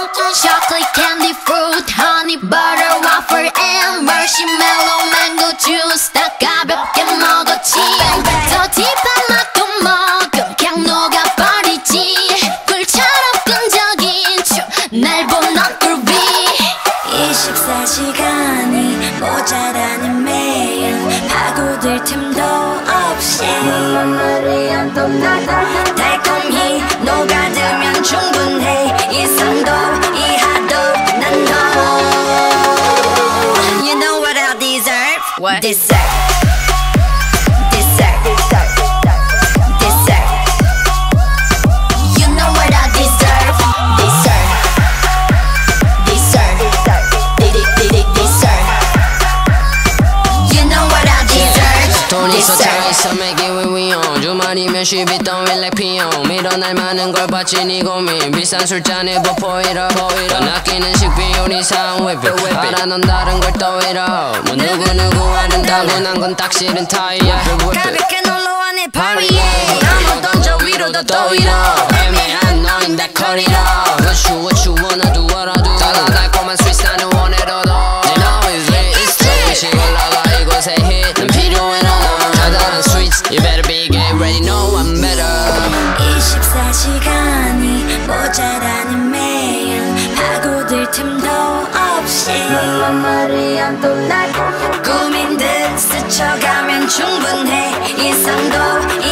Chocolate candy fruit honey butter waffle and marshmallow mango juice 다 가볍게 먹었지 더 딥한 맛도 먹음 그냥 녹아버리지 꿀처럼 끈적인 춤날 본 얼굴 위 이 식사 시간이 모자라는 매일 파고들 틈도 없이 달콤히 녹아들면 충분해 이상도 이하도 난 너 You know what I deserve? What? Dessert Dessert Dessert You know what I deserve? Dessert Dessert Dessert You know what I deserve? 돈 있어 Dessert 차 있어 make it when we on 주말이면 쉬비 don't feel like 피용 밀어날 많은 걸 봤지 니 고민 비싼 술잔에 보포이러 넌 아끼는 식비율이 상회비 알아 넌 다른 걸 떠이러 뭐 누구누구와는 다분한 건 딱 싫은 타이야 가볍게 놀러와 내 파리에 한번 던져 위로 더 떠이러 애매한 너인 다 커리러 what you wanna do what I do 달달달콤한 스윗 나는 원해도 더 You know it's lit it's lit 시 올라가 이곳에 hit 난 필요해 너 달달한 sweets You better be get ready know I'm better 이 식사 시간이 모자라는 매일 파고들 틈도 없이 꾸민 듯 스쳐가면 충분해 이상도